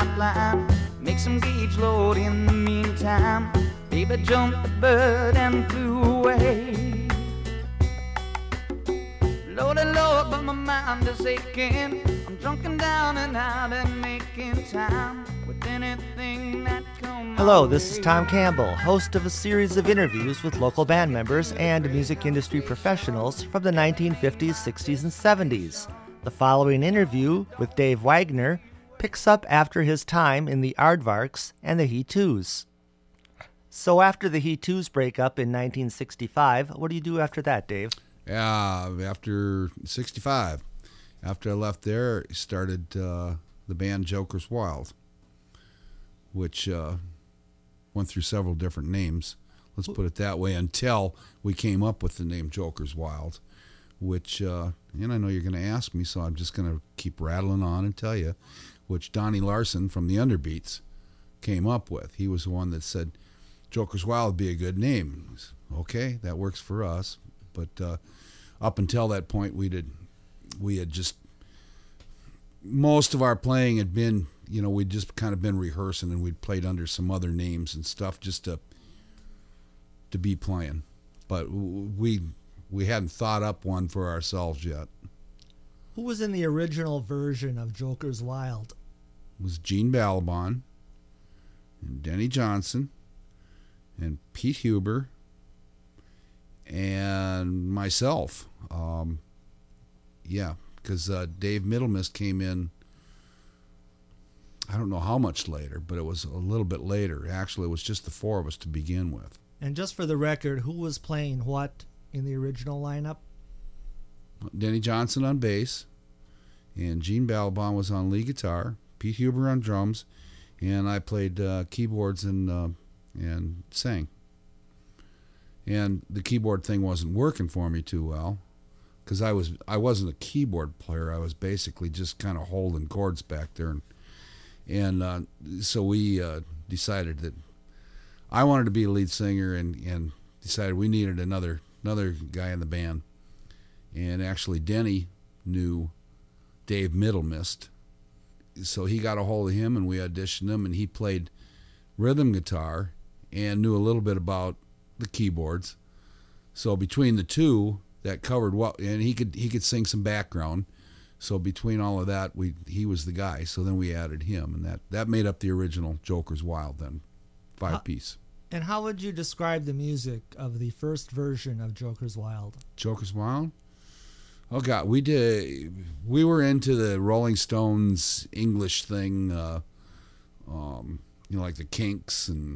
outline. Make some gauge load in the meantime. Baby jumped the bird and flew away. Loaded low, but my mind is aching. I'm drunk and down and out and making time with anything that comes. Hello, this is Tom Campbell, host of a series of interviews with local band members and music industry professionals from the 1950s, 60s, and 70s. The following interview with Dave Wagner picks up after his time in the Aardvarks and the He-Twos. So after the He-Twos break up in 1965, what do you do after that, Dave? After 65, after I left there, I started the band Jokers Wild, which went through several different names, let's put it that way, until we came up with the name Jokers Wild, which, and I know you're going to ask me, so I'm just going to keep rattling on and tell you, which Donnie Larson from the Underbeats came up with. He was the one that said, Jokers Wild would be a good name. I said, okay, that works for us. But up until that point, we had just, most of our playing had been, we'd just kind of been rehearsing, and we'd played under some other names and stuff just to be playing. But we hadn't thought up one for ourselves yet. Who was in the original version of Jokers Wild? It was Gene Balaban and Denny Johnson and Pete Huber and myself. Because Dave Middlemist came in, I don't know how much later, but it was a little bit later. Actually, it was just the four of us to begin with. And just for the record, who was playing what in the original lineup? Denny Johnson on bass, and Gene Balaban was on lead guitar, Pete Huber on drums, and I played keyboards and sang. And the keyboard thing wasn't working for me too well, because I wasn't a keyboard player. I was basically just kind of holding chords back there, and so we decided that I wanted to be a lead singer, and decided we needed another guy in the band. And actually, Denny knew Dave Middlemist, so he got a hold of him, and we auditioned him, and he played rhythm guitar and knew a little bit about the keyboards. So between the two, that covered what, and he could sing some background. So between all of that, he was the guy. So then we added him, and that made up the original Jokers Wild then, 5-piece. And how would you describe the music of the first version of Jokers Wild? Jokers Wild? Oh God, we were into the Rolling Stones English thing, like the Kinks, and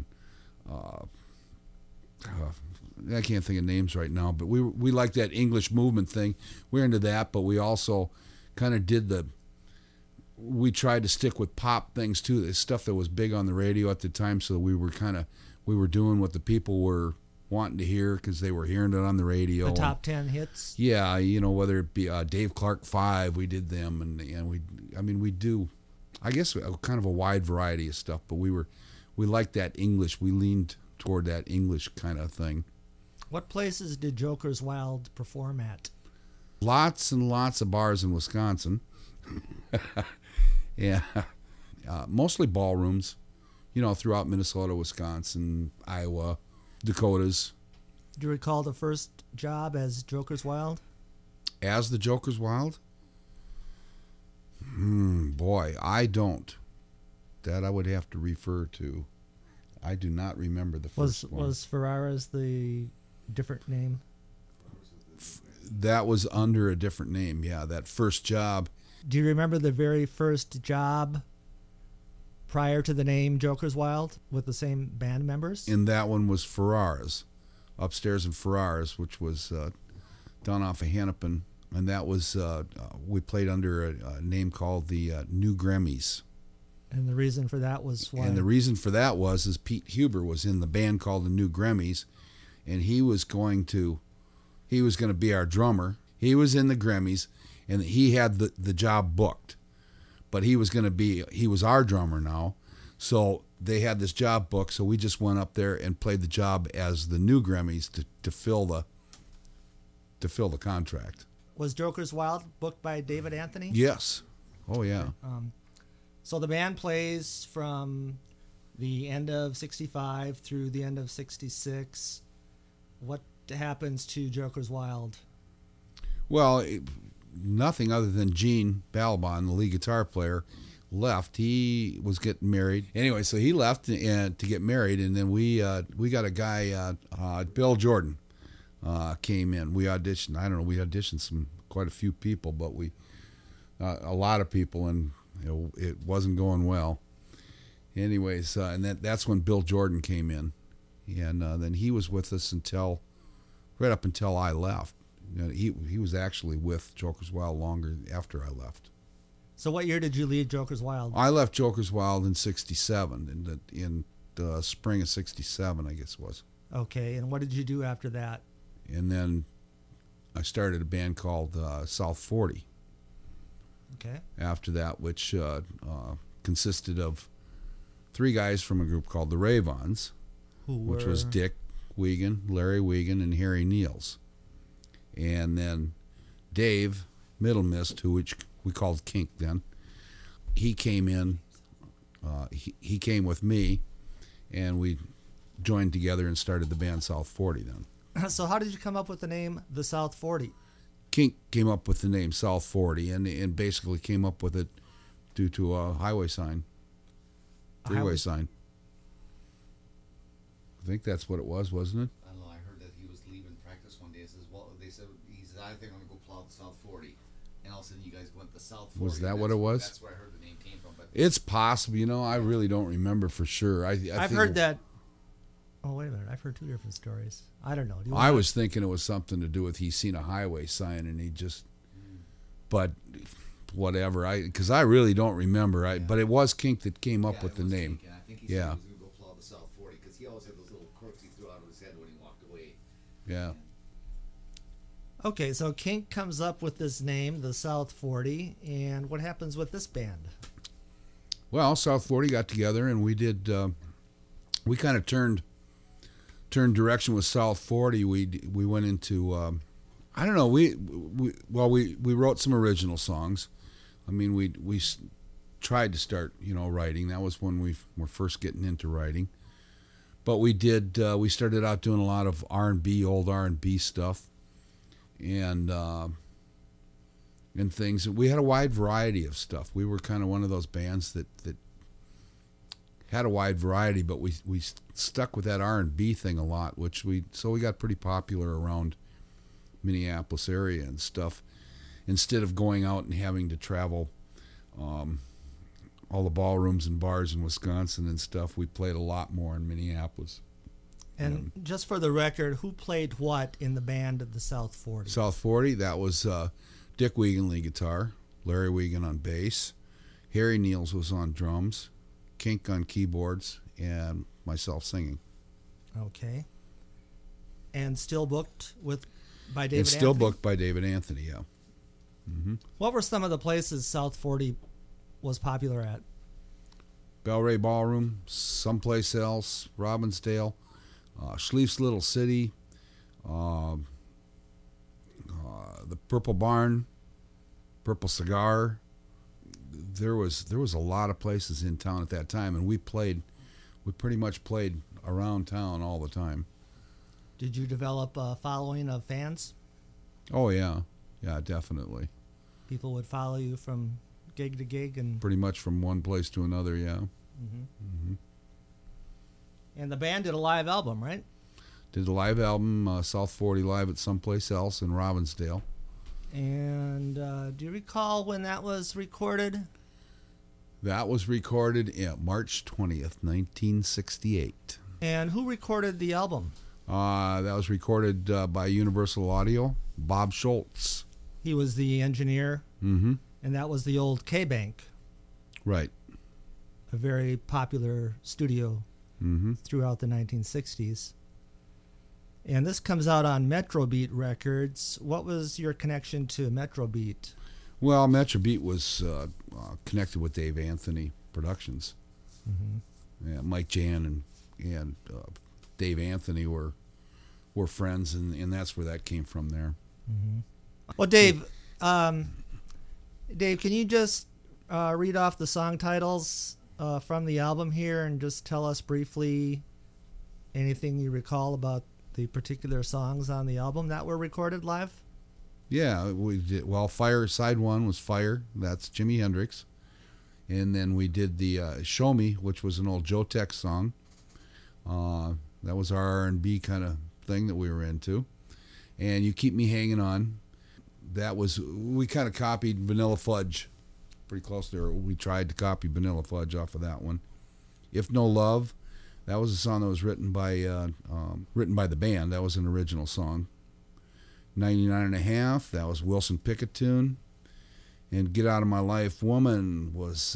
I can't think of names right now, but we liked that English movement thing. We're into that, but we also kind of we tried to stick with pop things too, the stuff that was big on the radio at the time, so we were doing what the people were wanting to hear because they were hearing it on the radio. The top 10 hits? Yeah, whether it be Dave Clark 5, we did them, and we do, I guess, kind of a wide variety of stuff, but we liked that English. We leaned toward that English kind of thing. What places did Jokers Wild perform at? Lots and lots of bars in Wisconsin. Yeah, mostly ballrooms, throughout Minnesota, Wisconsin, Iowa, Dakotas. Do you recall the first job as Jokers Wild? As the Jokers Wild? Boy, I don't. That I would have to refer to. I do not remember the first one. Was Ferraras the different name? That was under a different name, yeah, that first job. Do you remember the very first job prior to the name Jokers Wild with the same band members? And that one was Ferraras, upstairs in Ferraras, which was down off of Hennepin. And that was, we played under a name called the New Grammys. And the reason for that was why? And the reason for that was Pete Huber was in the band called the New Grammys, and he was going to be our drummer. He was in the Grammys, and he had the job booked, but he was our drummer now. So they had this job booked, so we just went up there and played the job as the New Grammys to fill the contract. Was Jokers Wild booked by David Anthony? Yes. Oh yeah. So the band plays from the end of 65 through the end of 66. What happens to Jokers Wild? Well, nothing other than Gene Balabon, the lead guitar player, left. He was getting married. Anyway, so he left to get married, and then we got a guy, Bill Jordan, came in. We auditioned. I don't know. We auditioned quite a few people, but a lot of people, and it wasn't going well. Anyways, and that's when Bill Jordan came in, and then he was with us right up until I left. He was actually with Jokers Wild longer after I left. So what year did you leave Jokers Wild? I left Jokers Wild in '67, in the spring of '67, I guess it was. Okay, and what did you do after that? And then I started a band called South 40. Okay. After that, which consisted of 3 guys from a group called the Ravons, which was Dick Wiegand, Larry Wiegand, and Harry Niels. And then Dave Middlemist, which we called Kink then, he came in. He came with me, and we joined together and started the band South 40 then. So how did you come up with the name The South 40? Kink came up with the name South 40 and basically came up with it due to a highway sign, freeway sign. I think that's what it was, wasn't it? I don't know. I heard that he was leaving practice one day. They said I think I'm gonna go plow the South 40, and all of a sudden you guys went the South 40. Was that what it was? That's where I heard the name came from. But It's possible. I really don't remember for sure. I've heard that. Oh, wait a minute. I've heard 2 different stories. I don't know. I was thinking it was something to do with he's seen a highway sign and he just, but whatever. Because I really don't remember. But it was Kink that came up with the name. Kink, and I think he said he was going to go plow the South 40 because he always had those little quirks he threw out of his head when he walked away. Yeah. Okay, so Kink comes up with this name, the South 40, and what happens with this band? Well, South 40 got together and we did. We kind of turned direction with South 40. We went into I don't know. We wrote some original songs. I mean, we tried to start writing. That was when we were first getting into writing. But we did. We started out doing a lot of R&B, old R&B stuff, and things. We had a wide variety of stuff. We were kind of one of those bands that had a wide variety, but we stuck with that R&B thing a lot, so we got pretty popular around Minneapolis area and stuff. Instead of going out and having to travel all the ballrooms and bars in Wisconsin and stuff, we played a lot more in Minneapolis. And just for the record, who played what in the band of the South 40? South 40, that was Dick Wiegand lead guitar, Larry Wiegand on bass, Harry Niels was on drums, Kink on keyboards, and myself singing. Okay. And still booked by David Anthony? It's still booked by David Anthony, yeah. Mm-hmm. What were some of the places South 40 was popular at? Bellray Ballroom, someplace else, Robbinsdale, Schlieff's Little City, the Purple Barn, Purple Cigar. There was a lot of places in town at that time, and we pretty much played around town all the time. Did you develop a following of fans? Oh yeah, definitely. People would follow you from gig to gig, and pretty much from one place to another, yeah. Mm-hmm. Mm-hmm. And the band did a live album, right? Did a live album, South 40 Live at someplace else in Robbinsdale. And do you recall when that was recorded? That was recorded March 20th, 1968. And who recorded the album? That was recorded by Universal Audio, Bob Schultz. He was the engineer. Mm-hmm. And that was the old K-Bank. Right. A very popular studio mm-hmm. throughout the 1960s. And this comes out on Metrobeat Records. What was your connection to Metrobeat? Well, Metrobeat was connected with Dave Anthony Productions. Mm-hmm. Yeah, Mike Jan and Dave Anthony were friends, and that's where that came from there. Mm-hmm. Well, Dave, can you just read off the song titles from the album here and just tell us briefly anything you recall about the particular songs on the album that were recorded live? Yeah, we did. Well, Fire, side one was Fire. That's Jimi Hendrix. And then we did the Show Me, which was an old Joe Tex song. That was our R&B kind of thing that we were into. And You Keep Me Hanging On. That was, we kind of copied Vanilla Fudge. Pretty close there. We tried to copy Vanilla Fudge off of that one. If No Love, that was a song that was written by the band. That was an original song. 99 and a Half, that was Wilson Pickett tune. And Get Out of My Life Woman was,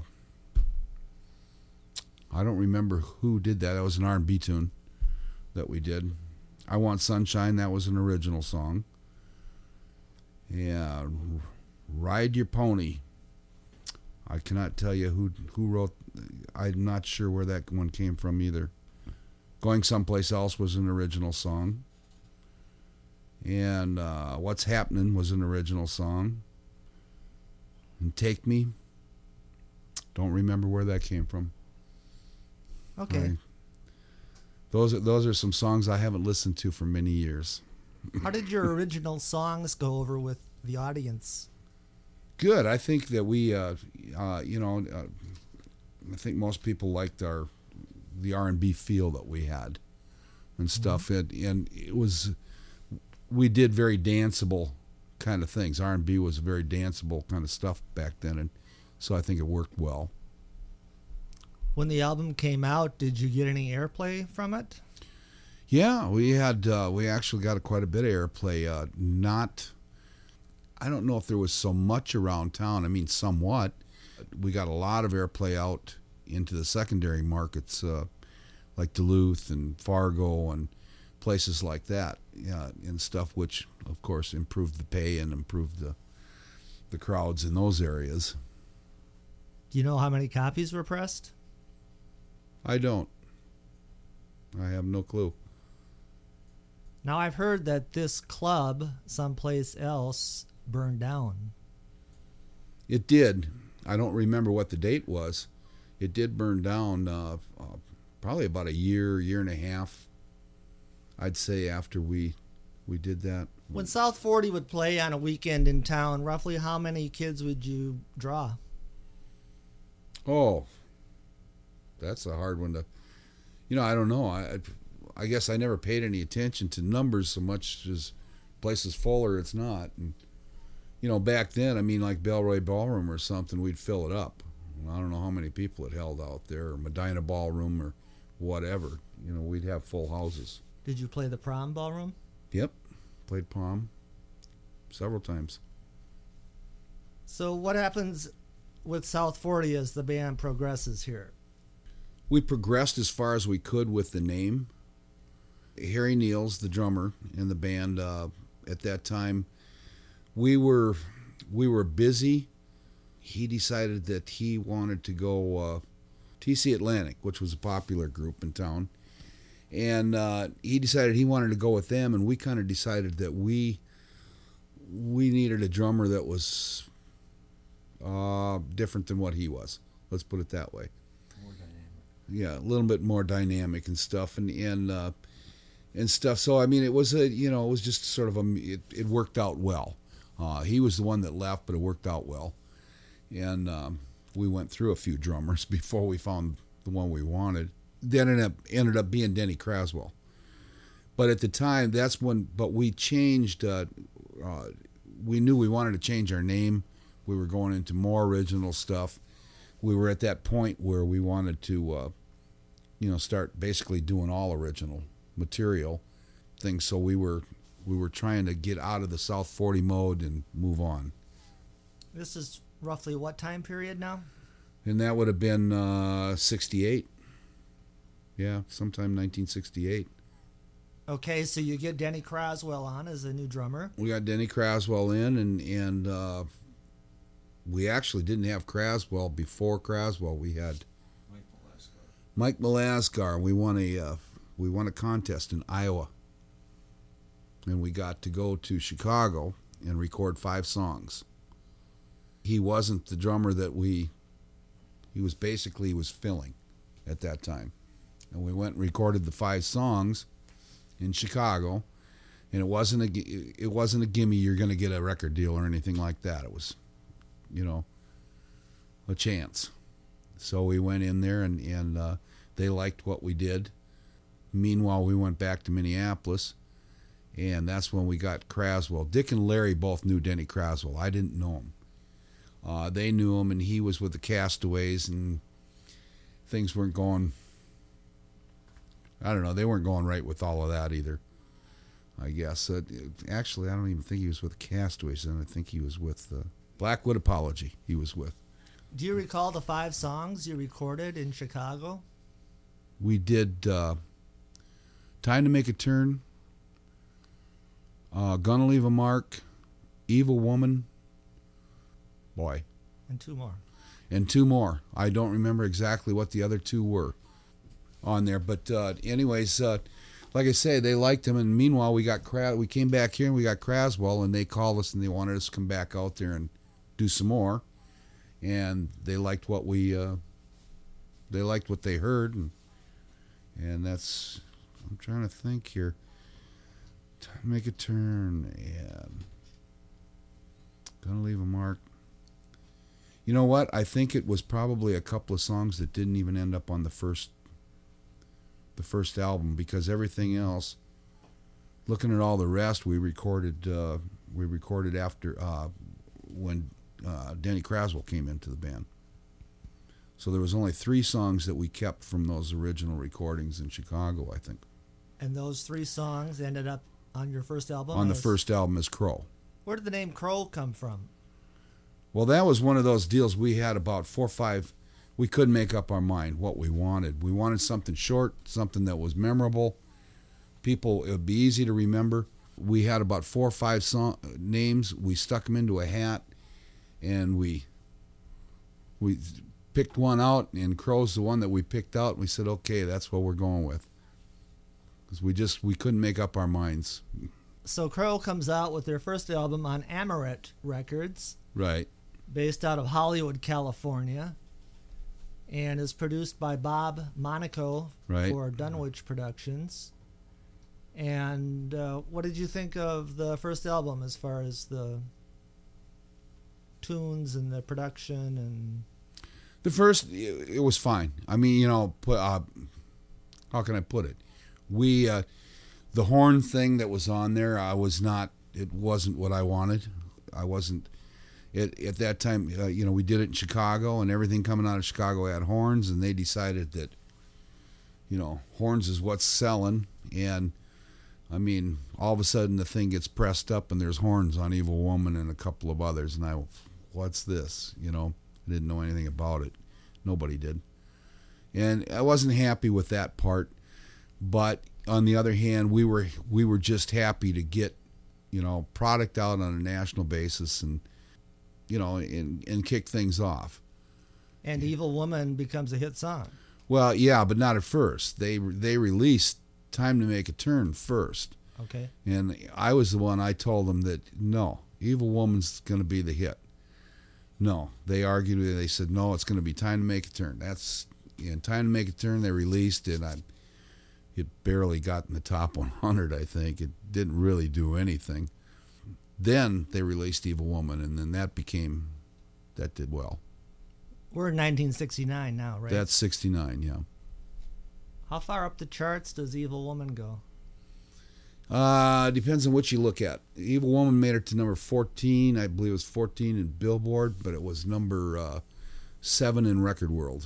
I don't remember who did that. That was an R&B tune that we did. I Want Sunshine, that was an original song. Yeah, Ride Your Pony. I cannot tell you who wrote. I'm not sure where that one came from either. Going Someplace Else was an original song. And What's Happening was an original song. And Take Me, don't remember where that came from. Okay. Those are some songs I haven't listened to for many years. How did your original songs go over with the audience? Good. I think that we, I think most people liked the R&B feel that we had and stuff. Mm-hmm. And it was, we did very danceable kind of things. R&B was very danceable kind of stuff back then, and so I think it worked well. When the album came out, did you get any airplay from it? Yeah, we actually got quite a bit of airplay. I don't know if there was so much around town. I mean, somewhat. We got a lot of airplay out into the secondary markets, like Duluth and Fargo and places like that, and stuff, which of course improved the pay and improved the crowds in those areas. Do you know how many copies were pressed? I don't. I have no clue. Now, I've heard that this club, Someplace Else, burned down. It did. I don't remember what the date was. It did burn down probably about a year and a half, I'd say, after we did that. When South 40 would play on a weekend in town, roughly how many kids would you draw? Oh, that's a hard one to, I don't know. I guess I never paid any attention to numbers so much as places full or it's not. And, back then, I mean, like Belroy Ballroom or something, we'd fill it up. I don't know how many people it held out there, or Medina Ballroom or whatever. We'd have full houses. Did you play the Prom Ballroom? Yep, played Prom several times. So what happens with South 40 as the band progresses here? We progressed as far as we could with the name. Harry Neals, the drummer in the band, at that time, we were busy. He decided that he wanted to go TC Atlantic, which was a popular group in town, and he decided he wanted to go with them, and we kind of decided that we needed a drummer that was different than what he was. Let's put it that way. More dynamic. Yeah, a little bit more dynamic and stuff, and stuff. So I mean, it was it was just sort of it worked out well. He was the one that left, but it worked out well, and we went through a few drummers before we found the one we wanted. Then ended up being Denny Craswell. But at the time, but we changed. We knew we wanted to change our name. We were going into more original stuff. We were at that point where we wanted to, start basically doing all original material things. So we were trying to get out of the South 40 mode and move on. This is roughly what time period now? And that would have been 68. Yeah, sometime 1968. Okay, so you get Denny Craswell on as a new drummer. We got Denny Craswell in, and we actually didn't have Craswell before Craswell. We had Mike Malasgar. We won a contest in Iowa, and we got to go to Chicago and record 5 songs. he wasn't the drummer that he was filling at that time. And we went and recorded the 5 songs in Chicago, and it wasn't a gimme you're going to get a record deal or anything like that. It was, a chance. So we went in there, and they liked what we did. Meanwhile, we went back to Minneapolis, and that's when we got Craswell. Dick and Larry both knew Denny Craswell. I didn't know him. They knew him, and he was with the Castaways, and things weren't going, I don't know, they weren't going right with all of that either, I guess. Actually, I don't even think he was with the Castaways, and I think he was with Blackwood Apology he was with. Do you recall the 5 songs you recorded in Chicago? We did Time to Make a Turn, Gonna Leave a Mark, Evil Woman, boy. And 2 more. And 2 more. I don't remember exactly what the other 2 were on there. But anyways, like I say, they liked him. And meanwhile, we came back here and we got Craswell, and they called us and they wanted us to come back out there and do some more. And they liked what they heard. And that's, I'm trying to think here. Make a Turn and Gonna Leave a Mark. You know what? I think it was probably a couple of songs that didn't even end up on the first album, because everything else, looking at all the rest, we recorded after when Denny Craswell came into the band. So there was only 3 songs that we kept from those original recordings in Chicago, I think. And those 3 songs ended up on your first album? On the first album as Crow. Where did the name Crow come from? Well, that was one of those deals. We had about 4 or 5. We couldn't make up our mind what we wanted. We wanted something short, something that was memorable. It would be easy to remember. We had about 4 or 5 names. We stuck them into a hat, and we picked one out, and Crow's the one that we picked out, and we said, okay, that's what we're going with. Because we couldn't make up our minds. So Crow comes out with their first album on Amaret Records. Right. Based out of Hollywood, California, and is produced by Bob Monaco for Dunwich Productions. And what did you think of the first album as far as the tunes and the production? And the first, it was fine. I mean, how can I put it? The horn thing that was on there, it wasn't what I wanted. I wasn't. At that time, we did it in Chicago, and everything coming out of Chicago had horns, and they decided that, horns is what's selling. And, I mean, all of a sudden the thing gets pressed up, and there's horns on Evil Woman and a couple of others, and what's this? I didn't know anything about it. Nobody did. And I wasn't happy with that part, but on the other hand, we were just happy to get, product out on a national basis and kick things off. And Evil Woman becomes a hit song. Well, yeah, but not at first. They released Time to Make a Turn first. Okay. And I was the one, I told them that, no, Evil Woman's going to be the hit. No. They argued with it. They said, no, it's going to be Time to Make a Turn. Time to Make a Turn, they released it. It barely got in the top 100, I think. It didn't really do anything. Then they released Evil Woman, and then that did well. We're in 1969 now, right? That's 69, yeah. How far up the charts does Evil Woman go? Depends on what you look at. Evil Woman made it to number 14. I believe it was 14 in Billboard, but it was number 7 in Record World.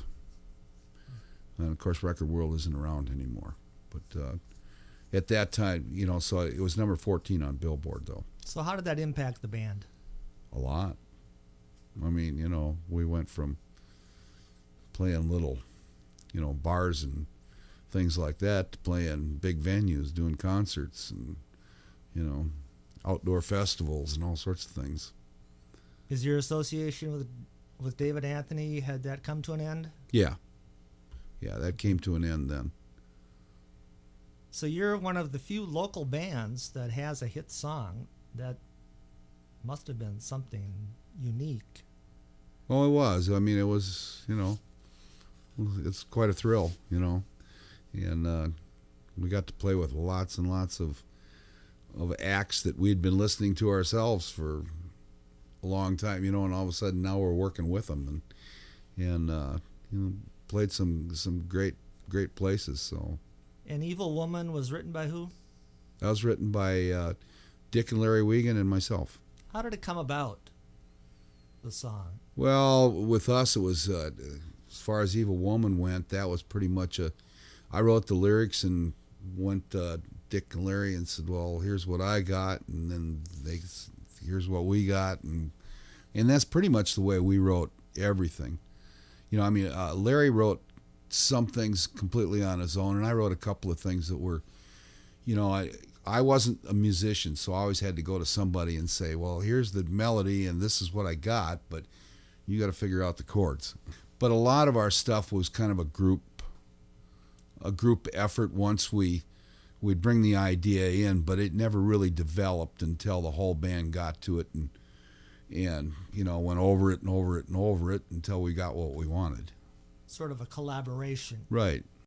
And, of course, Record World isn't around anymore. But at that time, so it was number 14 on Billboard, though. So how did that impact the band? A lot. I mean, we went from playing little, bars and things like that to playing big venues, doing concerts and, outdoor festivals and all sorts of things. Is your association with David Anthony, had that come to an end? Yeah. Yeah, that came to an end then. So you're one of the few local bands that has a hit song. That must have been something unique. Oh, it was. I mean, it was, it's quite a thrill, and we got to play with lots and lots of acts that we'd been listening to ourselves for a long time, and all of a sudden now we're working with them, and played some great places. So, An Evil Woman was written by who? that was written by Dick and Larry Wiegand and myself. How did it come about, the song? Well, with us, it was, as far as Evil Woman went, that was pretty much I wrote the lyrics and went to Dick and Larry and said, well, here's what I got, and then here's what we got, and that's pretty much the way we wrote everything. Larry wrote some things completely on his own, and I wrote a couple of things that were, I wasn't a musician, so I always had to go to somebody and say, well, here's the melody, and this is what I got, but you got to figure out the chords. But a lot of our stuff was kind of a group effort once we'd bring the idea in, but it never really developed until the whole band got to it and went over it and over it and over it until we got what we wanted. Sort of a collaboration. Right.